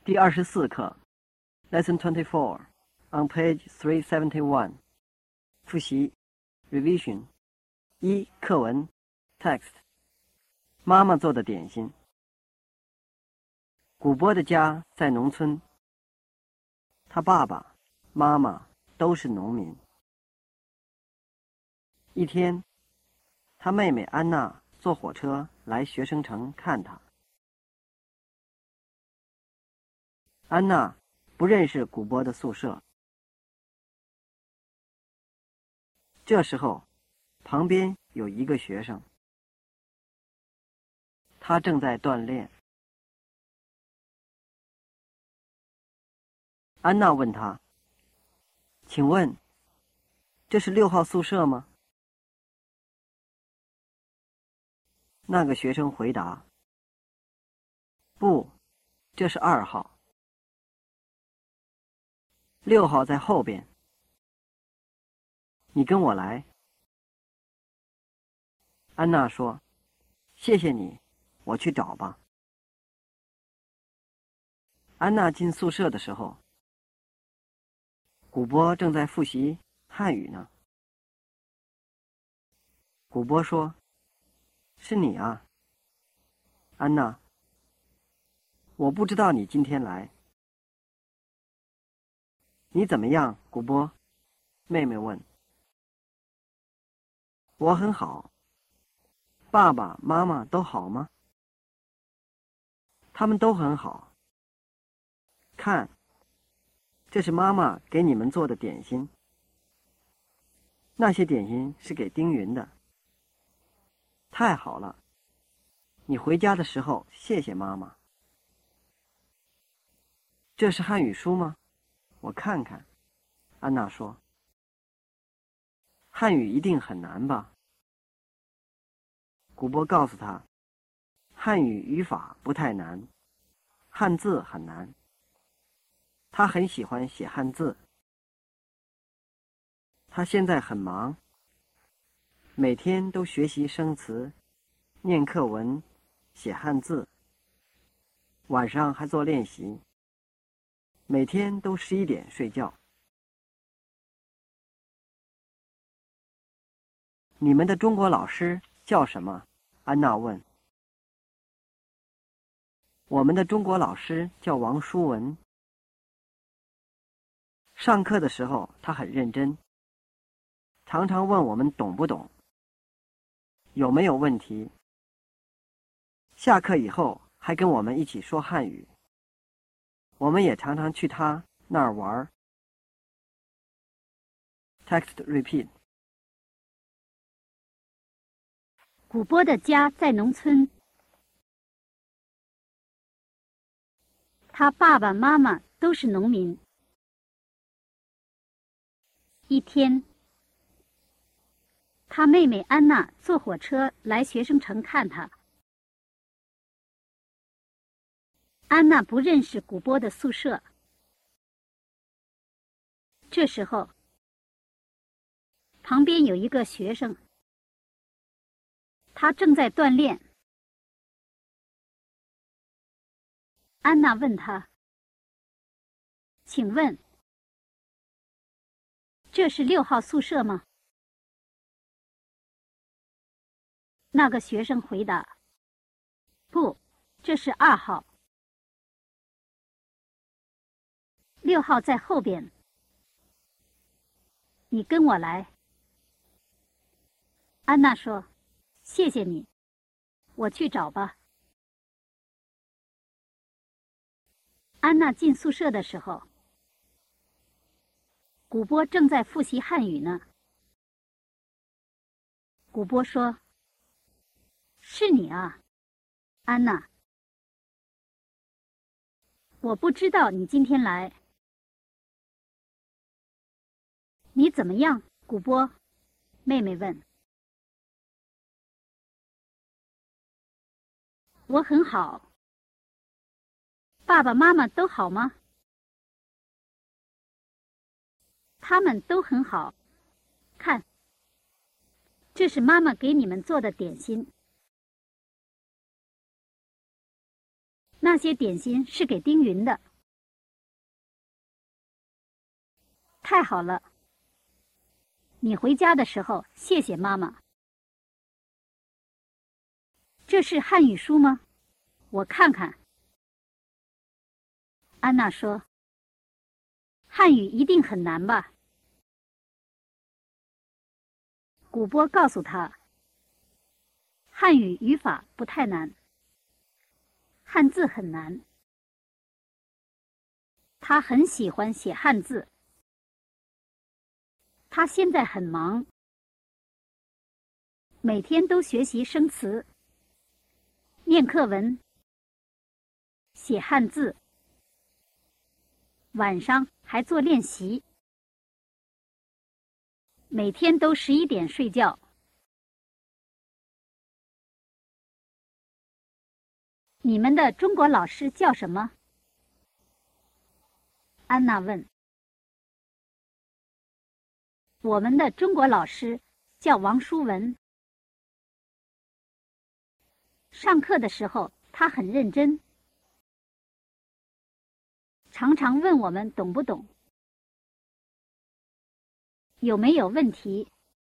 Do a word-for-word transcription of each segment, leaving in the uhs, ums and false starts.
第二十四课 Lesson twenty-four on page three seventy-one 复习 Revision 一课文 Text 妈妈做的点心。古波的家在农村，他爸爸妈妈都是农民。一天，他妹妹安娜坐火车来学生城看他。安娜不认识古波的宿舍。这时候，旁边有一个学生，他正在锻炼。安娜问他：“请问，这是六号宿舍吗？”那个学生回答：“不，这是二号。六号在后边。你跟我来。”安娜说：“谢谢你，我去找吧。”安娜进宿舍的时候，古波正在复习汉语呢。古波说：“是你啊，安娜。我不知道你今天来。你怎么样，古波？”妹妹问。“我很好。爸爸妈妈都好吗？”他们都很好。看，这是妈妈给你们做的点心。那些点心是给丁云的。太好了，你回家的时候谢谢妈妈。这是汉语书吗？我看看。安娜说。汉语一定很难吧？古波告诉他，汉语语法不太难，汉字很难。他很喜欢写汉字。他现在很忙，每天都学习生词，念课文，写汉字，晚上还做练习，每天都十一点睡觉。你们的中国老师叫什么？安娜问。我们的中国老师叫王淑文。上课的时候他很认真，常常问我们懂不懂，有没有问题。下课以后还跟我们一起说汉语。我们也常常去他那儿玩。Text repeat。 古波的家在农村，他爸爸妈妈都是农民。一天，他妹妹安娜坐火车来学生城看他。安娜不认识古波的宿舍。这时候，旁边有一个学生，他正在锻炼。安娜问他：“请问，这是六号宿舍吗？”那个学生回答：“不，这是二号。六号在后边。你跟我来。”安娜说：“谢谢你，我去找吧。”安娜进宿舍的时候，古波正在复习汉语呢。古波说：“是你啊，安娜。我不知道你今天来。你怎么样，古波？”妹妹问。“我很好。爸爸妈妈都好吗？”他们都很好。看，这是妈妈给你们做的点心。那些点心是给丁云的。 太好了。你回家的时候谢谢妈妈。这是汉语书吗？我看看。安娜说：“汉语一定很难吧？”古波告诉他，汉语语法不太难，汉字很难。他很喜欢写汉字。他现在很忙，每天都学习生词、念课文、写汉字，晚上还做练习，每天都十一点睡觉。你们的中国老师叫什么？安娜问。我们的中国老师叫王淑文。上课的时候，他很认真，常常问我们懂不懂，有没有问题。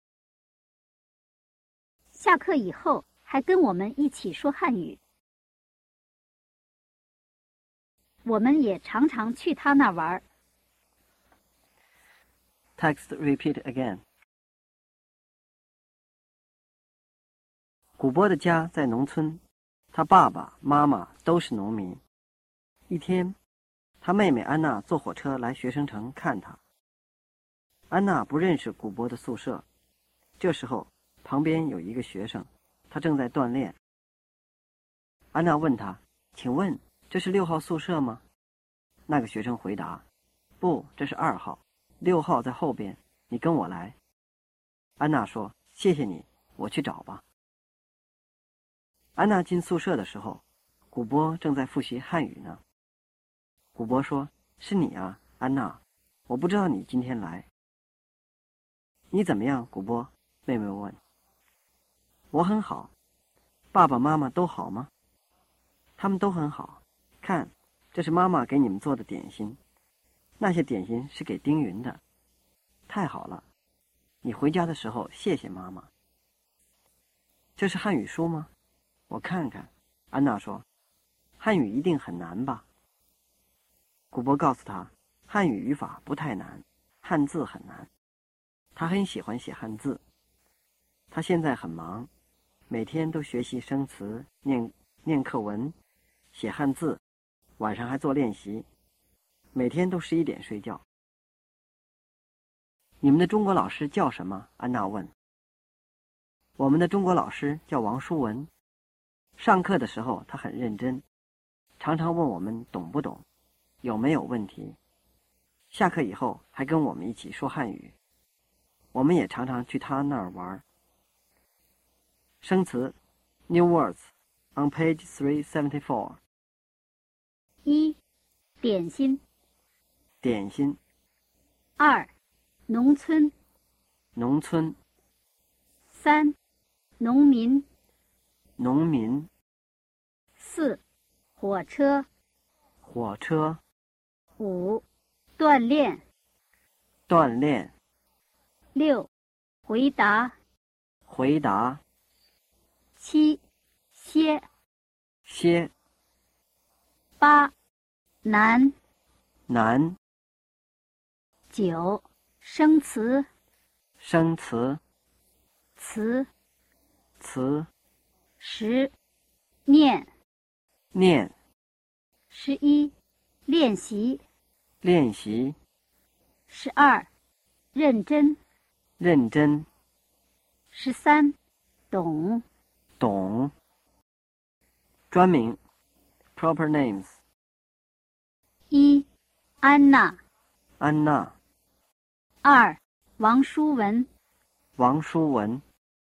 下课以后，还跟我们一起说汉语。我们也常常去他那玩。 Text repeat again. 古波的家在农村，他爸爸妈妈都是农民。一天，他妹妹安娜坐火车来学生城看他。安娜不认识古波的宿舍，这时候旁边有一个学生，他正在锻炼。安娜问他：“请问这是六号宿舍吗？”那个学生回答：“不，这是二号。六号在后边，你跟我来。”安娜说：“谢谢你，我去找吧。”安娜进宿舍的时候，古波正在复习汉语呢。古波说：“是你啊，安娜，我不知道你今天来。”“你怎么样，古波？”妹妹问。“我很好。爸爸妈妈都好吗？”“他们都很好。看，这是妈妈给你们做的点心。那些点心是给丁云的。太好了，你回家的时候谢谢妈妈。”“这是汉语书吗？我看看。”安娜说。“汉语一定很难吧？”古波告诉他，汉语语法不太难，汉字很难。他很喜欢写汉字。他现在很忙，每天都学习生词、念念课文、写汉字，晚上还做练习，每天都十一点睡觉。“你们的中国老师叫什么？”安娜问。“我们的中国老师叫王淑文。上课的时候他很认真，常常问我们懂不懂，有没有问题。下课以后还跟我们一起说汉语。我们也常常去他那儿玩。”生词 New words on page three seventy-four. 一、点心。 点心。 二、农村。 农村。 三、农民。 农民。 四、火车。 火车。 五、锻炼。 锻炼。 六、回答。 回答。 七、歇。 歇。 八、难。 难。 九、生词。 生词。 词。 词。 十、念。 念。 十一、练习。 练习。 十二、认真。 认真。 十三、懂。 懂。专名 proper names. 一、安娜。 安娜。 二、王淑文。 王淑文。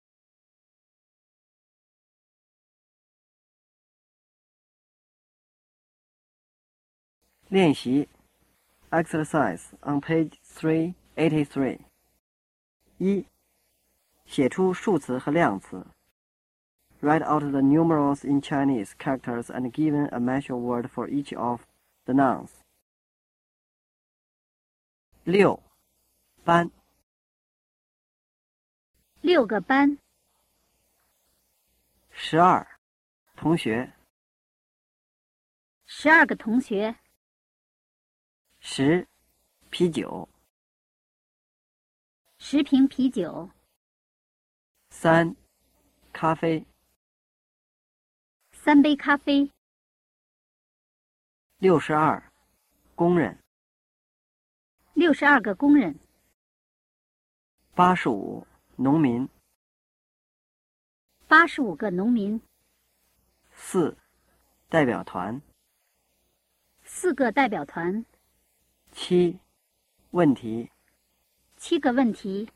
练习 exercise on page three eighty-three. 一、写出数词和量词。Write out the numerals in Chinese characters and given a measure word for each of the nouns. 六、 班。 六个班。 十二，同学。 十二个同学。 十，啤酒。 十瓶啤酒。 三，咖啡。 三杯咖啡。 六十二，工人。 六十二个工人。 八十五，农民。 八十五个农民。 四，代表团。 四个代表团。 七，问题。 七个问题。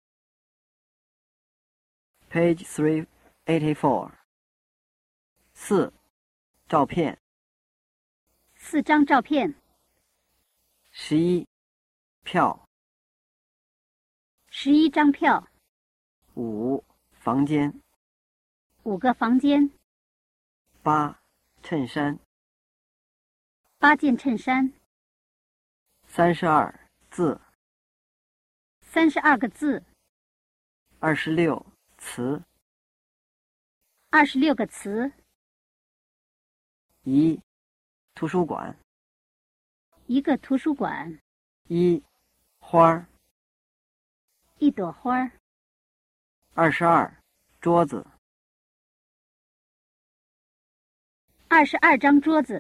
Page three eighty four。四，照片。 四张照片。 十一，票。 十一张票。 五，房间。 五个房间。 八，衬衫。 八件衬衫。 三十二，字。 三十二个字。 二十六，词。 二十六个词。 一，图书馆。 一个图书馆。 一，花儿。 一朵花儿。 二十二，桌子。 二十二张桌子。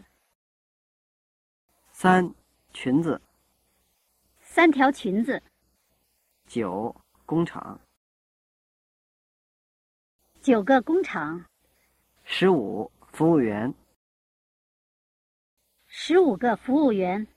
三，裙子。 三条裙子。 九，工厂。 九个工厂。 十五，服务员。 十五个服务员。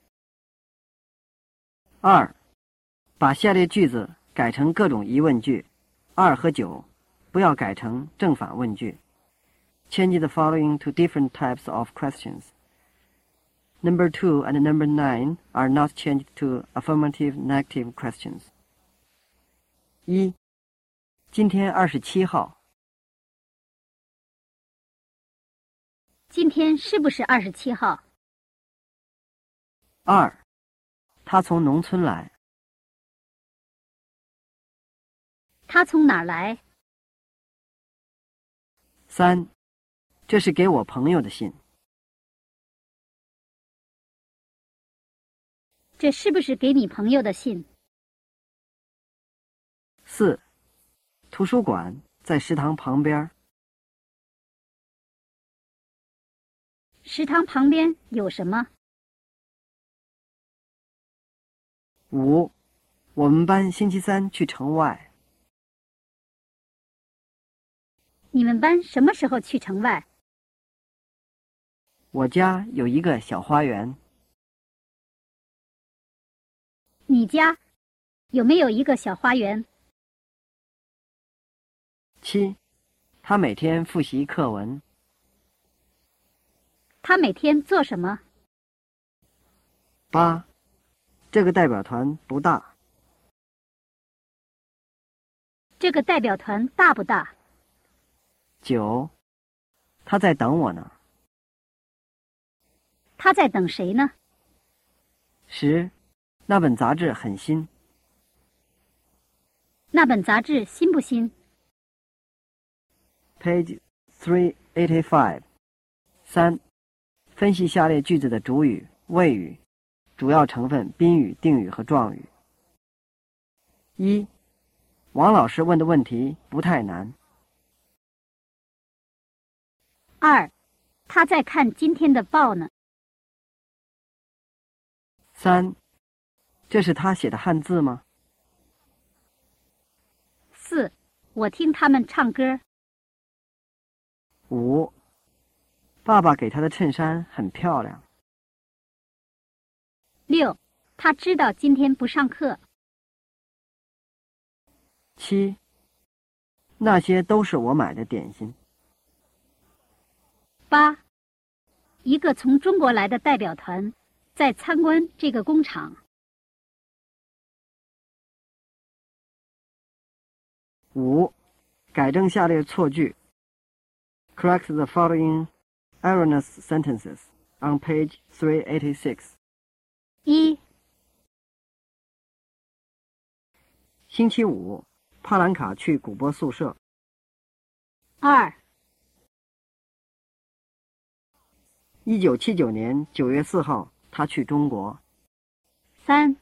二，把下列句子改成各种疑问句。二和九不要改成正反问句。Change the following to different types of questions. Number two and number nine are not changed to affirmative negative questions. 一，今天二十七号。 今天是不是二十七号？ 二，他从农村来。 他从哪儿来？ 三，这是给我朋友的信。 这是不是给你朋友的信？ 四，图书馆在食堂旁边。 食堂旁边有什么？ 五，我们班星期三去城外。 你们班什么时候去城外？ 我家有一个小花园。 你家有没有一个小花园？ 七，他每天复习课文。 他每天做什么？ 八，这个代表团不大。 这个代表团大不大？ 九，他在等我呢。 他在等谁呢？ 十，那本杂志很新。 那本杂志新不新？ Page three eighty five。三，分析下列句子的主语、谓语，主要成分宾语、定语和状语。一，王老师问的问题不太难。 二，他在看今天的报呢。 三，这是他写的汉字吗？ 四，我听他们唱歌。 五，爸爸给他的衬衫很漂亮。 六，他知道今天不上课。 七，那些都是我买的点心。 八，一个从中国来的代表团在参观这个工厂。 五，改正下列错句。Correct the following erroneous sentences on page three eighty six. 一， 星期五，帕兰卡去古波宿舍。 二、 一九七九年九月四号，他去中国。 三、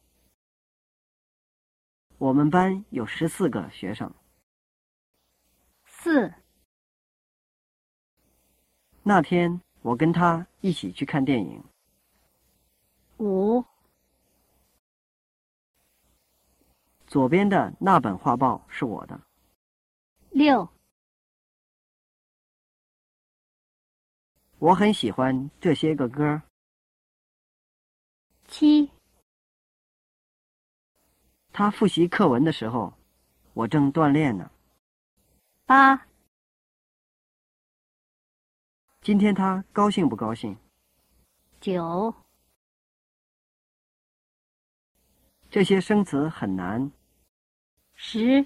我们班有十四个学生。 四、 那天我跟他一起去看电影。 五、 左边的那本画报是我的。 六、 我很喜欢这些个歌。 七、 他复习课文的时候，我正锻炼呢。 八、 今天他高兴不高兴？ 九、 这些生词很难。 十、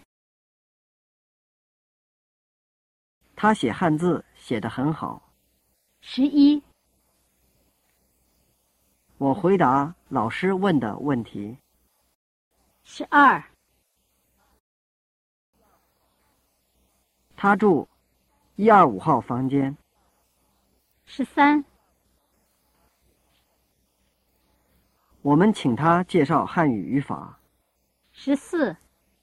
他写汉字写得很好。 十一、 我回答老师问的问题。 十二、 他住一二五号房间。 十三、 我们请他介绍汉语语法。 十四、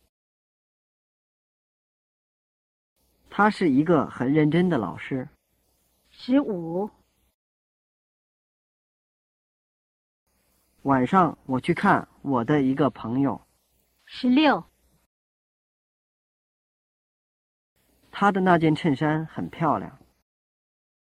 他是一个很认真的老师。 十五、 晚上我去看我的一个朋友。 十六、 他的那件衬衫很漂亮。